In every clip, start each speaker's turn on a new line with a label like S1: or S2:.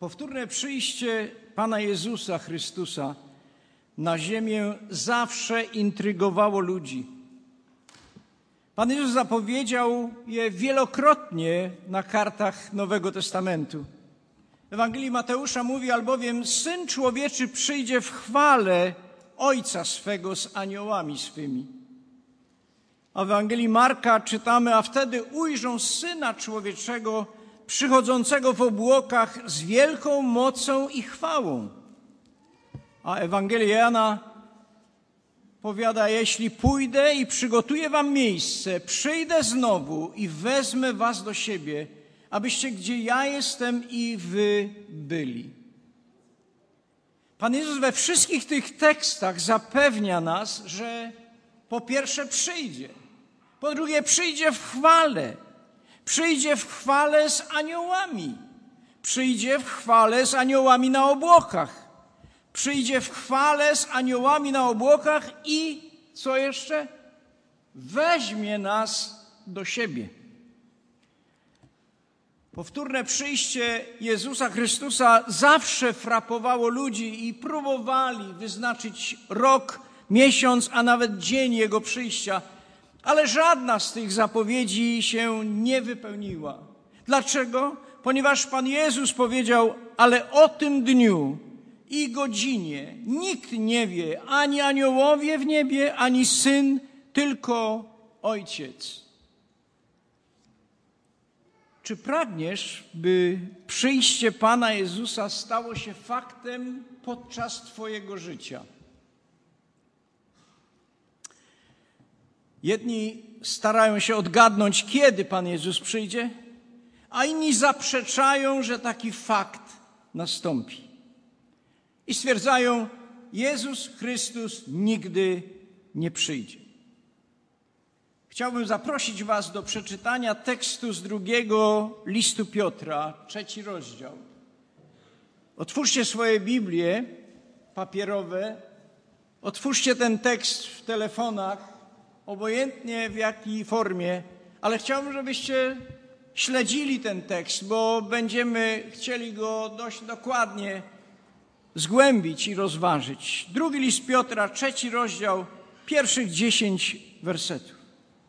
S1: Powtórne przyjście Pana Jezusa Chrystusa na ziemię zawsze intrygowało ludzi. Pan Jezus zapowiedział je wielokrotnie na kartach Nowego Testamentu. W Ewangelii Mateusza mówi, albowiem Syn Człowieczy przyjdzie w chwale Ojca swego z aniołami swymi. A w Ewangelii Marka czytamy, a wtedy ujrzą Syna Człowieczego przychodzącego w obłokach z wielką mocą i chwałą. A Ewangelia Jana powiada, jeśli pójdę i przygotuję wam miejsce, przyjdę znowu i wezmę was do siebie, abyście gdzie ja jestem i wy byli. Pan Jezus we wszystkich tych tekstach zapewnia nas, że po pierwsze przyjdzie, po drugie przyjdzie w chwale. Przyjdzie w chwale z aniołami. Przyjdzie w chwale z aniołami na obłokach. Przyjdzie w chwale z aniołami na obłokach i, co jeszcze? Weźmie nas do siebie. Powtórne przyjście Jezusa Chrystusa zawsze frapowało ludzi i próbowali wyznaczyć rok, miesiąc, a nawet dzień Jego przyjścia. Ale żadna z tych zapowiedzi się nie wypełniła. Dlaczego? Ponieważ Pan Jezus powiedział, ale o tym dniu i godzinie nikt nie wie, ani aniołowie w niebie, ani Syn, tylko Ojciec. Czy pragniesz, by przyjście Pana Jezusa stało się faktem podczas Twojego życia? Jedni starają się odgadnąć, kiedy Pan Jezus przyjdzie, a inni zaprzeczają, że taki fakt nastąpi. I stwierdzają, Jezus Chrystus nigdy nie przyjdzie. Chciałbym zaprosić was do przeczytania tekstu z 2 listu Piotra, 3 rozdział. Otwórzcie swoje Biblie papierowe, otwórzcie ten tekst w telefonach, obojętnie w jakiej formie, ale chciałbym, żebyście śledzili ten tekst, bo będziemy chcieli go dość dokładnie zgłębić i rozważyć. 2 list Piotra, 3 rozdział, pierwszych 10 wersetów.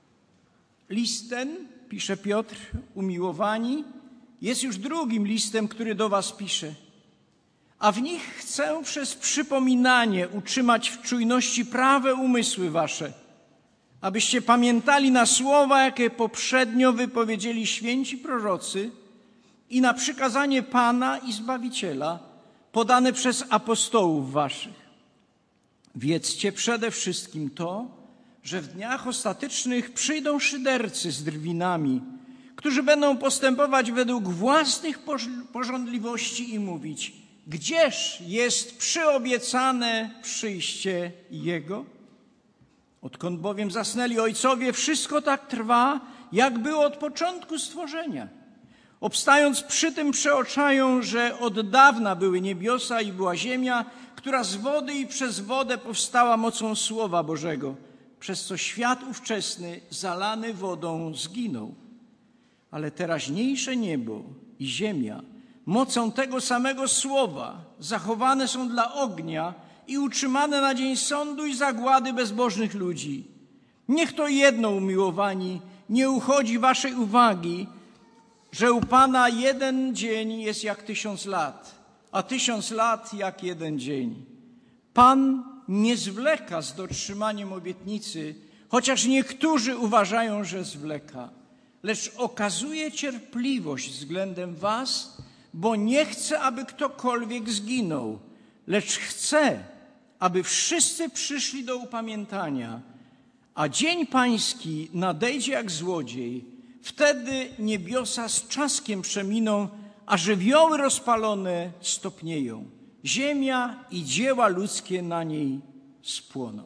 S1: List ten, pisze Piotr, umiłowani, jest już drugim listem, który do was pisze. A w nich chcę przez przypominanie utrzymać w czujności prawe umysły wasze, abyście pamiętali na słowa, jakie poprzednio wypowiedzieli święci prorocy i na przykazanie Pana i Zbawiciela podane przez apostołów waszych. Wiedzcie przede wszystkim to, że w dniach ostatecznych przyjdą szydercy z drwinami, którzy będą postępować według własnych pożądliwości i mówić, gdzież jest przyobiecane przyjście Jego? Odkąd bowiem zasnęli ojcowie, wszystko tak trwa, jak było od początku stworzenia. Obstając przy tym przeoczają, że od dawna były niebiosa i była ziemia, która z wody i przez wodę powstała mocą Słowa Bożego, przez co świat ówczesny zalany wodą zginął. Ale teraźniejsze niebo i ziemia mocą tego samego Słowa zachowane są dla ognia i utrzymane na dzień sądu i zagłady bezbożnych ludzi. Niech to jedno, umiłowani, nie uchodzi waszej uwagi, że u Pana jeden dzień jest jak 1000 lat, a 1000 lat jak jeden dzień. Pan nie zwleka z dotrzymaniem obietnicy, chociaż niektórzy uważają, że zwleka, lecz okazuje cierpliwość względem was, bo nie chce, aby ktokolwiek zginął, lecz chce, aby wszyscy przyszli do upamiętania. A dzień pański nadejdzie jak złodziej. Wtedy niebiosa z trzaskiem przeminą, a żywioły rozpalone stopnieją. Ziemia i dzieła ludzkie na niej spłoną.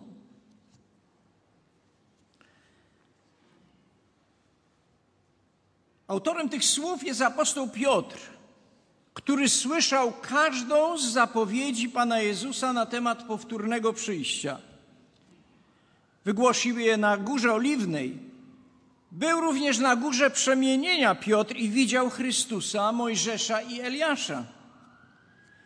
S1: Autorem tych słów jest apostoł Piotr, który słyszał każdą z zapowiedzi Pana Jezusa na temat powtórnego przyjścia. Wygłosił je na Górze Oliwnej. Był również na Górze Przemienienia Piotr i widział Chrystusa, Mojżesza i Eliasza.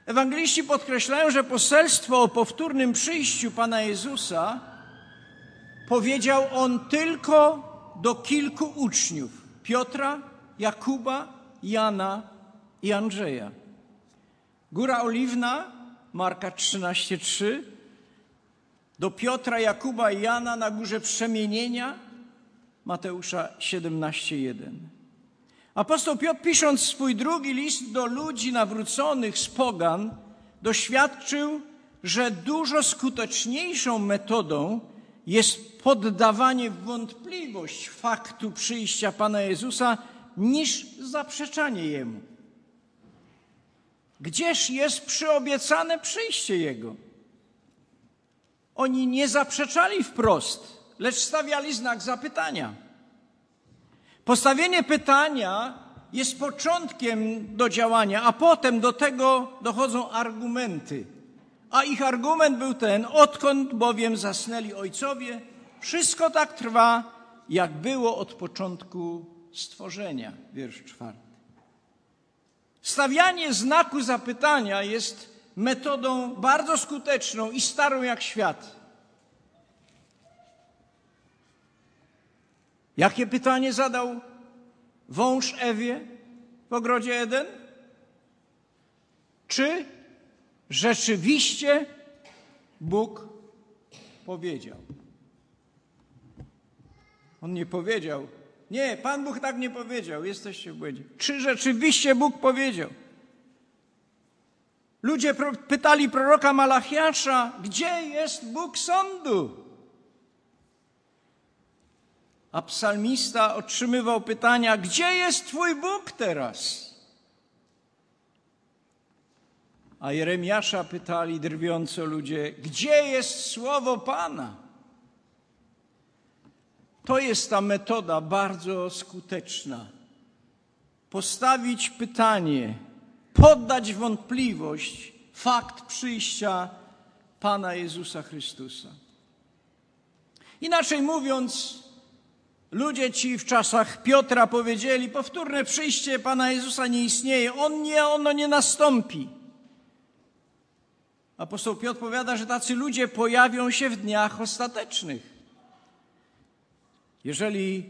S1: Ewangeliści podkreślają, że poselstwo o powtórnym przyjściu Pana Jezusa powiedział On tylko do kilku uczniów: Piotra, Jakuba, Jana i Andrzeja. Góra Oliwna, Marka 13:3, do Piotra, Jakuba i Jana na Górze Przemienienia, Mateusza 17:1. Apostoł Piotr, pisząc swój drugi list do ludzi nawróconych z pogan, doświadczył, że dużo skuteczniejszą metodą jest poddawanie w wątpliwość faktu przyjścia Pana Jezusa niż zaprzeczanie Jemu. Gdzież jest przyobiecane przyjście Jego? Oni nie zaprzeczali wprost, lecz stawiali znak zapytania. Postawienie pytania jest początkiem do działania, a potem do tego dochodzą argumenty. A ich argument był ten: odkąd bowiem zasnęli ojcowie, wszystko tak trwa, jak było od początku stworzenia. Wiersz 4. Stawianie znaku zapytania jest metodą bardzo skuteczną i starą jak świat. Jakie pytanie zadał wąż Ewie w ogrodzie Eden? Czy rzeczywiście Bóg powiedział? On nie powiedział. Nie, Pan Bóg tak nie powiedział. Jesteście w błędzie. Czy rzeczywiście Bóg powiedział? Ludzie pytali proroka Malachiasza, gdzie jest Bóg sądu? A psalmista otrzymywał pytania, gdzie jest Twój Bóg teraz? A Jeremiasza pytali drwiąco ludzie, gdzie jest słowo Pana? To jest ta metoda bardzo skuteczna. Postawić pytanie, poddać w wątpliwość fakt przyjścia Pana Jezusa Chrystusa. Inaczej mówiąc, ludzie ci w czasach Piotra powiedzieli, powtórne przyjście Pana Jezusa nie istnieje, ono nie nastąpi. Apostoł Piotr powiada, że tacy ludzie pojawią się w dniach ostatecznych. Jeżeli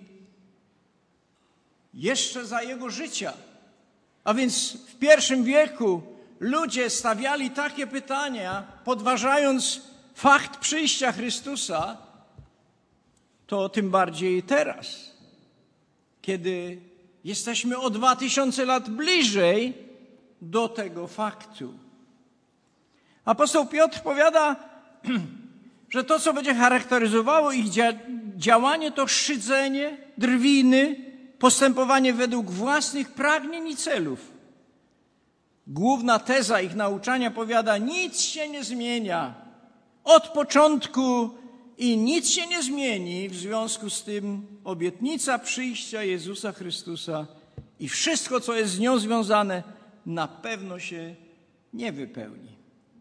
S1: jeszcze za Jego życia, a więc w pierwszym wieku, ludzie stawiali takie pytania, podważając fakt przyjścia Chrystusa, to tym bardziej teraz, kiedy jesteśmy o 2000 lat bliżej do tego faktu. Apostoł Piotr powiada, że to, co będzie charakteryzowało ich działanie, to szydzenie, drwiny, postępowanie według własnych pragnień i celów. Główna teza ich nauczania powiada, nic się nie zmienia od początku i nic się nie zmieni, w związku z tym obietnica przyjścia Jezusa Chrystusa i wszystko, co jest z nią związane, na pewno się nie wypełni.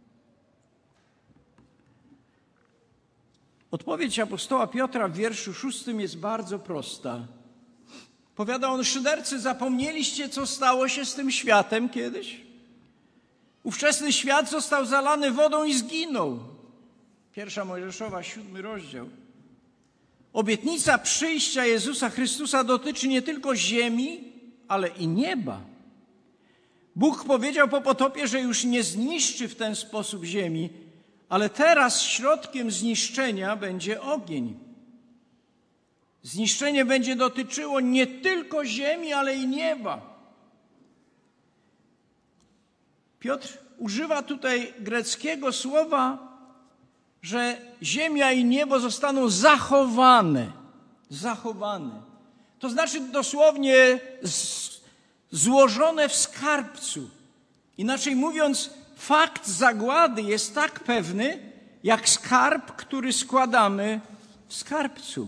S1: Odpowiedź apostoła Piotra w wierszu 6 jest bardzo prosta. Powiada on, szydercy, zapomnieliście, co stało się z tym światem kiedyś? Ówczesny świat został zalany wodą i zginął. 1 Mojżeszowa, 7 rozdział. Obietnica przyjścia Jezusa Chrystusa dotyczy nie tylko ziemi, ale i nieba. Bóg powiedział po potopie, że już nie zniszczy w ten sposób ziemi, ale teraz środkiem zniszczenia będzie ogień. Zniszczenie będzie dotyczyło nie tylko ziemi, ale i nieba. Piotr używa tutaj greckiego słowa, że ziemia i niebo zostaną zachowane. Zachowane. To znaczy dosłownie złożone w skarbcu. Inaczej mówiąc, fakt zagłady jest tak pewny, jak skarb, który składamy w skarbcu.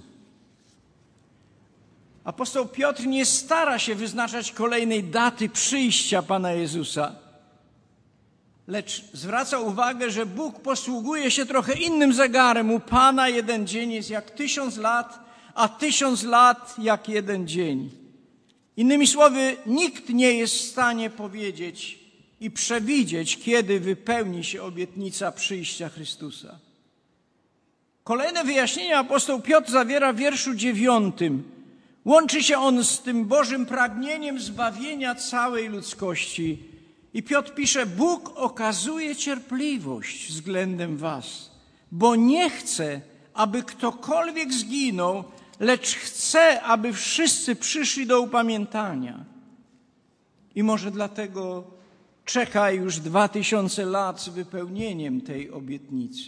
S1: Apostoł Piotr nie stara się wyznaczać kolejnej daty przyjścia Pana Jezusa, lecz zwraca uwagę, że Bóg posługuje się trochę innym zegarem. U Pana jeden dzień jest jak 1000 lat, a 1000 lat jak jeden dzień. Innymi słowy, nikt nie jest w stanie powiedzieć, i przewidzieć, kiedy wypełni się obietnica przyjścia Chrystusa. Kolejne wyjaśnienie apostoł Piotr zawiera w wierszu 9. Łączy się on z tym Bożym pragnieniem zbawienia całej ludzkości. I Piotr pisze, Bóg okazuje cierpliwość względem was, bo nie chce, aby ktokolwiek zginął, lecz chce, aby wszyscy przyszli do upamiętania. I może dlatego czeka już 2000 lat z wypełnieniem tej obietnicy.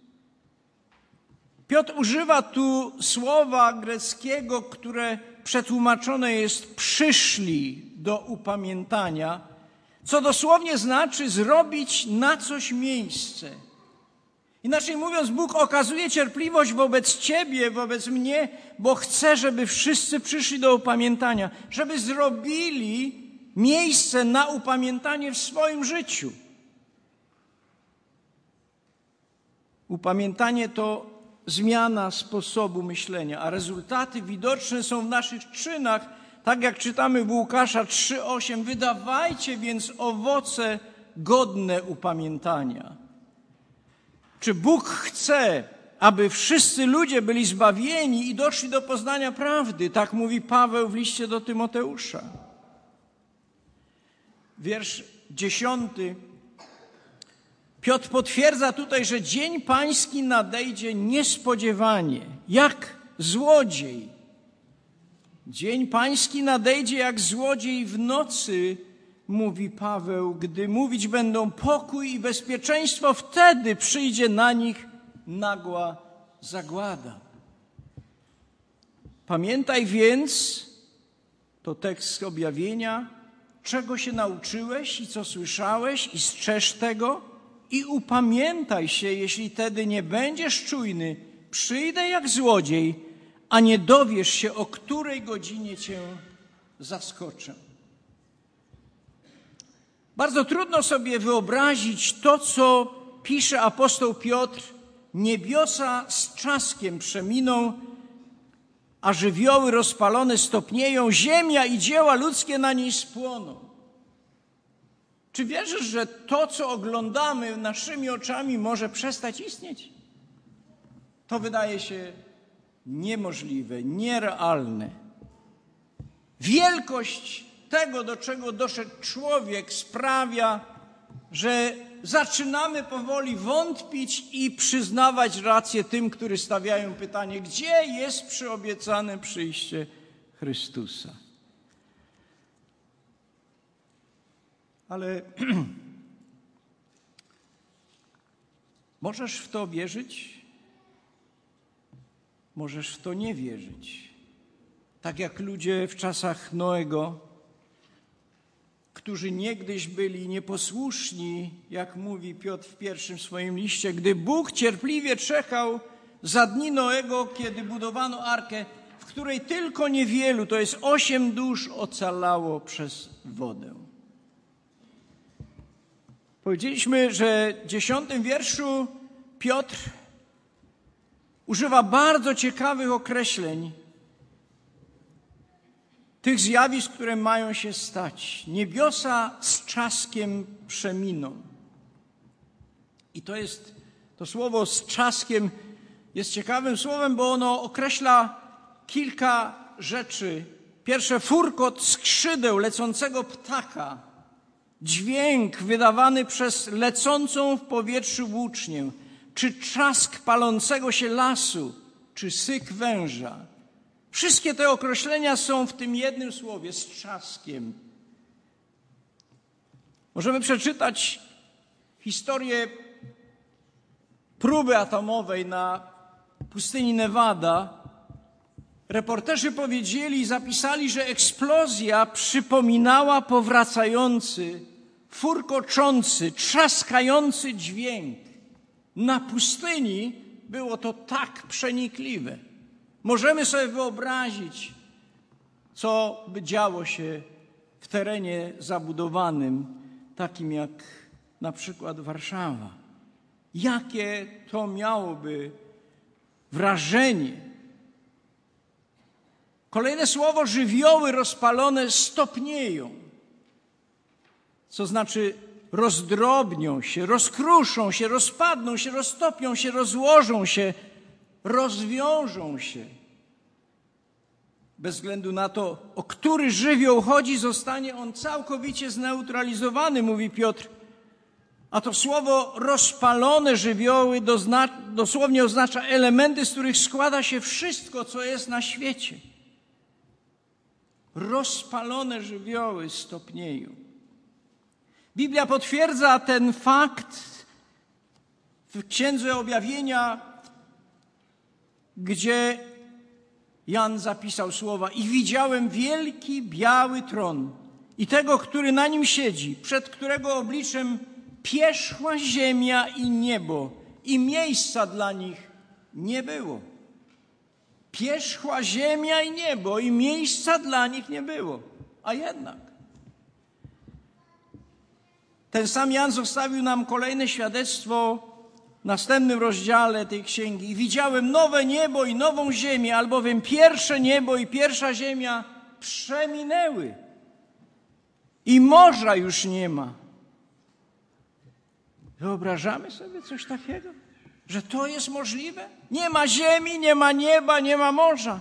S1: Piotr używa tu słowa greckiego, które przetłumaczone jest przyszli do upamiętania, co dosłownie znaczy zrobić na coś miejsce. Inaczej mówiąc, Bóg okazuje cierpliwość wobec ciebie, wobec mnie, bo chce, żeby wszyscy przyszli do upamiętania, żeby zrobili miejsce na upamiętanie w swoim życiu. Upamiętanie to zmiana sposobu myślenia, a rezultaty widoczne są w naszych czynach, tak jak czytamy w Łukasza 3:8. Wydawajcie więc owoce godne upamiętania. Czy Bóg chce, aby wszyscy ludzie byli zbawieni i doszli do poznania prawdy? Tak mówi Paweł w liście do Tymoteusza. Wiersz 10. Piotr potwierdza tutaj, że dzień pański nadejdzie niespodziewanie, jak złodziej. Dzień pański nadejdzie jak złodziej w nocy, mówi Paweł, gdy mówić będą pokój i bezpieczeństwo, wtedy przyjdzie na nich nagła zagłada. Pamiętaj więc, to tekst objawienia, czego się nauczyłeś i co słyszałeś i strzeż tego i upamiętaj się, jeśli tedy nie będziesz czujny, przyjdę jak złodziej, a nie dowiesz się, o której godzinie cię zaskoczę. Bardzo trudno sobie wyobrazić to, co pisze apostoł Piotr. Niebiosa z trzaskiem przeminą, a żywioły rozpalone stopnieją, ziemia i dzieła ludzkie na niej spłoną. Czy wierzysz, że to, co oglądamy naszymi oczami, może przestać istnieć? To wydaje się niemożliwe, nierealne. Wielkość tego, do czego doszedł człowiek, sprawia, że zaczynamy powoli wątpić i przyznawać rację tym, którzy stawiają pytanie, gdzie jest przyobiecane przyjście Chrystusa. Ale możesz w to wierzyć, możesz w to nie wierzyć. Tak jak ludzie w czasach Noego, którzy niegdyś byli nieposłuszni, jak mówi Piotr w pierwszym swoim liście, gdy Bóg cierpliwie czekał za dni Noego, kiedy budowano arkę, w której tylko niewielu, to jest 8 dusz, ocalało przez wodę. Powiedzieliśmy, że w 10 wierszu Piotr używa bardzo ciekawych określeń tych zjawisk, które mają się stać. Niebiosa z trzaskiem przeminą. I to słowo z trzaskiem jest ciekawym słowem, bo ono określa kilka rzeczy. Pierwsze, furkot skrzydeł lecącego ptaka. Dźwięk wydawany przez lecącą w powietrzu włócznię. Czy trzask palącego się lasu, czy syk węża. Wszystkie te określenia są w tym jednym słowie, z trzaskiem. Możemy przeczytać historię próby atomowej na pustyni Nevada. Reporterzy powiedzieli i zapisali, że eksplozja przypominała powracający, furkoczący, trzaskający dźwięk. Na pustyni było to tak przenikliwe. Możemy sobie wyobrazić, co by działo się w terenie zabudowanym, takim jak na przykład Warszawa. Jakie to miałoby wrażenie. Kolejne słowo, żywioły rozpalone stopnieją, co znaczy rozdrobnią się, rozkruszą się, rozpadną się, roztopią się, rozłożą się, rozwiążą się. Bez względu na to, o który żywioł chodzi, zostanie on całkowicie zneutralizowany, mówi Piotr. A to słowo rozpalone żywioły dosłownie oznacza elementy, z których składa się wszystko, co jest na świecie. Rozpalone żywioły stopnieją. Biblia potwierdza ten fakt w Księdze Objawienia, gdzie Jan zapisał słowa: i widziałem wielki, biały tron i tego, który na nim siedzi, przed którego obliczem pierzchła ziemia i niebo i miejsca dla nich nie było. Pierzchła ziemia i niebo i miejsca dla nich nie było. A jednak ten sam Jan zostawił nam kolejne świadectwo w następnym rozdziale tej księgi. I widziałem nowe niebo i nową ziemię, albowiem pierwsze niebo i pierwsza ziemia przeminęły i morza już nie ma. Wyobrażamy sobie coś takiego? Że to jest możliwe? Nie ma ziemi, nie ma nieba, nie ma morza.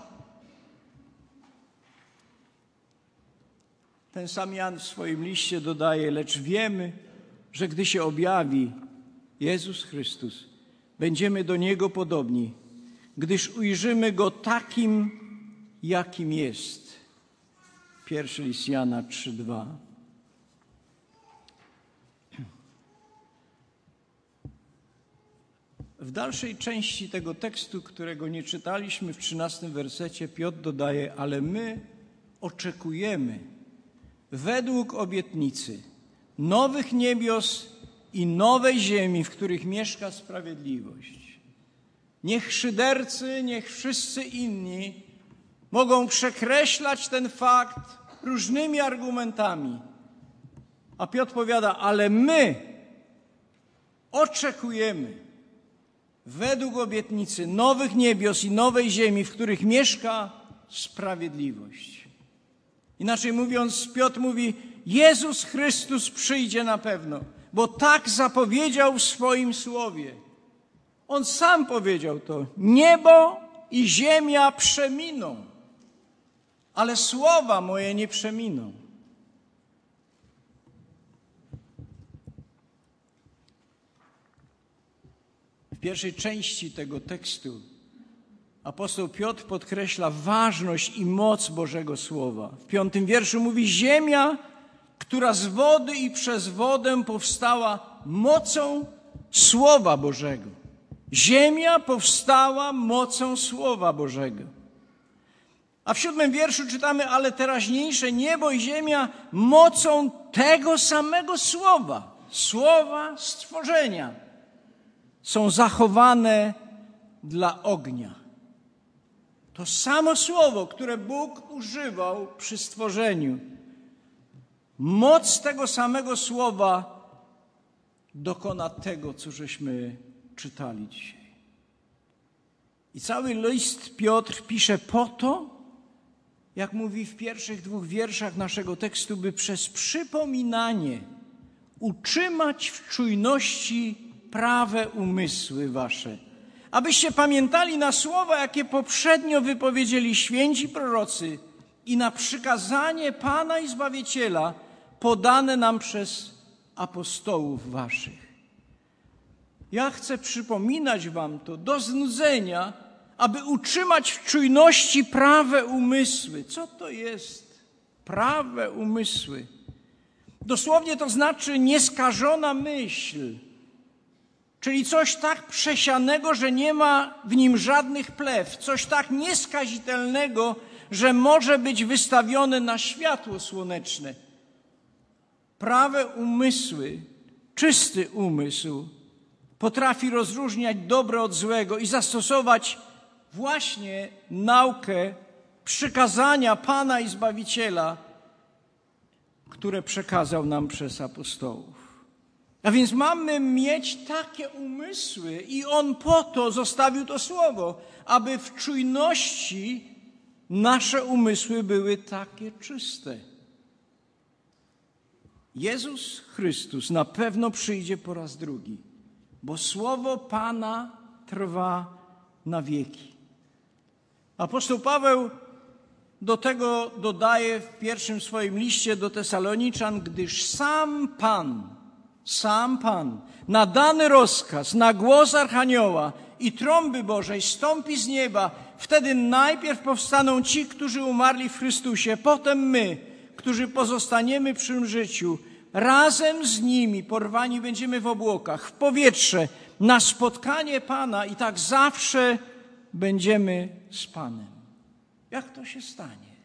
S1: Ten sam Jan w swoim liście dodaje: lecz wiemy, że gdy się objawi Jezus Chrystus, będziemy do Niego podobni, gdyż ujrzymy Go takim, jakim jest. Pierwszy list Jana 3:2. W dalszej części tego tekstu, którego nie czytaliśmy, w 13 wersecie, Piotr dodaje: ale my oczekujemy według obietnicy nowych niebios i nowej ziemi, w których mieszka sprawiedliwość. Niech szydercy, niech wszyscy inni mogą przekreślać ten fakt różnymi argumentami. A Piotr powiada: ale my oczekujemy według obietnicy nowych niebios i nowej ziemi, w których mieszka sprawiedliwość. Inaczej mówiąc, Piotr mówi: Jezus Chrystus przyjdzie na pewno, bo tak zapowiedział w swoim słowie. On sam powiedział to: niebo i ziemia przeminą, ale słowa moje nie przeminą. W pierwszej części tego tekstu apostoł Piotr podkreśla ważność i moc Bożego Słowa. W 5 wierszu mówi: ziemia, która z wody i przez wodę powstała mocą Słowa Bożego. Ziemia powstała mocą Słowa Bożego. A w 7 wierszu czytamy: ale teraźniejsze niebo i ziemia mocą tego samego Słowa, Słowa stworzenia, są zachowane dla ognia. To samo słowo, które Bóg używał przy stworzeniu, moc tego samego słowa dokona tego, co żeśmy czytali dzisiaj. I cały list Piotr pisze po to, jak mówi w pierwszych 2 wierszach naszego tekstu, by przez przypominanie utrzymać w czujności prawe umysły wasze, abyście pamiętali na słowa, jakie poprzednio wypowiedzieli święci prorocy i na przykazanie Pana i Zbawiciela podane nam przez apostołów waszych. Ja chcę przypominać wam to do znudzenia, aby utrzymać w czujności prawe umysły. Co to jest prawe umysły? Dosłownie to znaczy nieskażona myśl, czyli coś tak przesianego, że nie ma w nim żadnych plew, coś tak nieskazitelnego, że może być wystawione na światło słoneczne. Prawe umysły, czysty umysł potrafi rozróżniać dobre od złego i zastosować właśnie naukę, przykazania Pana i Zbawiciela, które przekazał nam przez apostołów. A więc mamy mieć takie umysły i On po to zostawił to słowo, aby w czujności nasze umysły były takie czyste. Jezus Chrystus na pewno przyjdzie po raz drugi, bo słowo Pana trwa na wieki. Apostoł Paweł do tego dodaje w pierwszym swoim liście do Tesaloniczan, gdyż sam Pan na dany rozkaz, na głos Archanioła i trąby Bożej stąpi z nieba. Wtedy najpierw powstaną ci, którzy umarli w Chrystusie, potem my, którzy pozostaniemy przy życiu. Razem z nimi porwani będziemy w obłokach, w powietrze, na spotkanie Pana i tak zawsze będziemy z Panem. Jak to się stanie?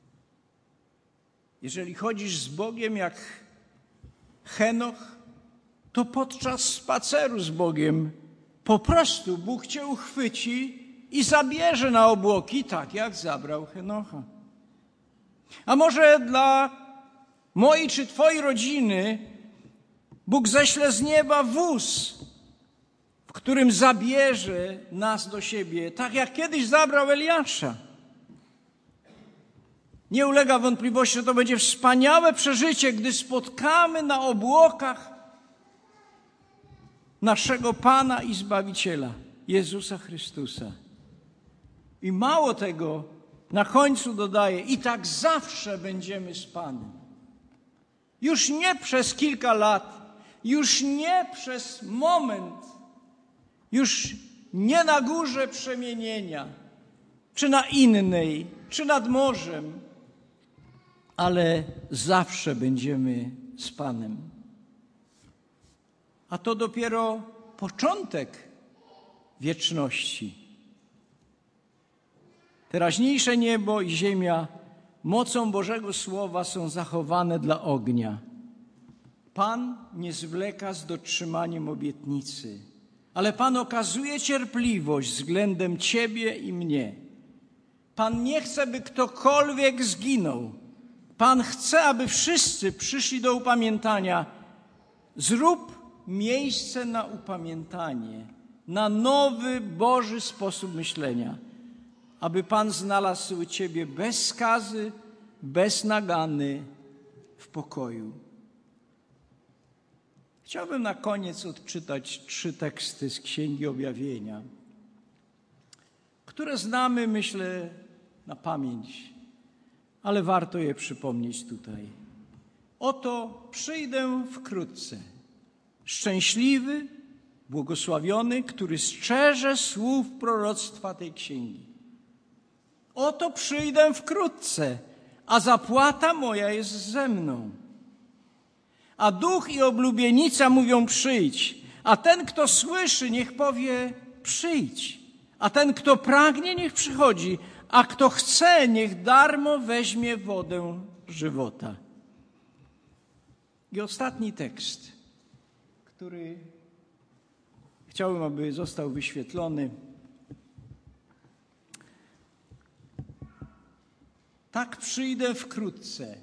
S1: Jeżeli chodzisz z Bogiem jak Henoch, to podczas spaceru z Bogiem po prostu Bóg cię uchwyci i zabierze na obłoki, tak jak zabrał Henocha. A może dla mojej czy twojej rodziny Bóg ześle z nieba wóz, w którym zabierze nas do siebie, tak jak kiedyś zabrał Eliasza. Nie ulega wątpliwości, że to będzie wspaniałe przeżycie, gdy spotkamy na obłokach naszego Pana i Zbawiciela, Jezusa Chrystusa. I mało tego, na końcu dodaje, i tak zawsze będziemy z Panem. Już nie przez kilka lat, już nie przez moment, już nie na górze przemienienia, czy na innej, czy nad morzem, ale zawsze będziemy z Panem. A to dopiero początek wieczności. Teraźniejsze niebo i ziemia mocą Bożego Słowa są zachowane dla ognia. Pan nie zwleka z dotrzymaniem obietnicy, ale Pan okazuje cierpliwość względem ciebie i mnie. Pan nie chce, by ktokolwiek zginął. Pan chce, aby wszyscy przyszli do upamiętania. Zrób miejsce na upamiętanie, na nowy Boży sposób myślenia, aby Pan znalazł ciebie bez skazy, bez nagany, w pokoju. Chciałbym na koniec odczytać 3 teksty z Księgi Objawienia, które znamy, myślę, na pamięć, ale warto je przypomnieć tutaj. Oto przyjdę wkrótce. Szczęśliwy, błogosławiony, który strzeże słów proroctwa tej księgi. Oto przyjdę wkrótce, a zapłata moja jest ze mną. A duch i oblubienica mówią przyjdź, a ten, kto słyszy, niech powie przyjdź. A ten, kto pragnie, niech przychodzi, a kto chce, niech darmo weźmie wodę żywota. I ostatni tekst, który chciałbym, aby został wyświetlony. Tak przyjdę wkrótce.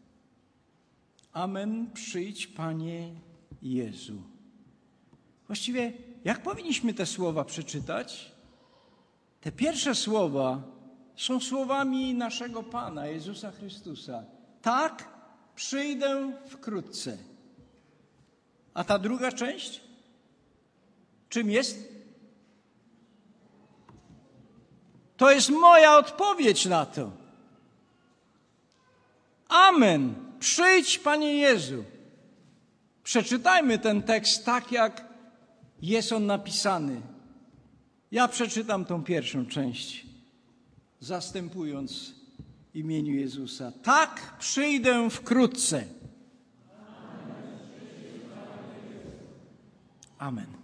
S1: Amen, przyjdź, Panie Jezu. Właściwie, jak powinniśmy te słowa przeczytać? Te pierwsze słowa są słowami naszego Pana, Jezusa Chrystusa. Tak, przyjdę wkrótce. A ta druga część? Czym jest? To jest moja odpowiedź na to. Amen. Przyjdź, Panie Jezu. Przeczytajmy ten tekst tak, jak jest on napisany. Ja przeczytam tą pierwszą część, zastępując imieniu Jezusa. Tak, przyjdę wkrótce. Amen.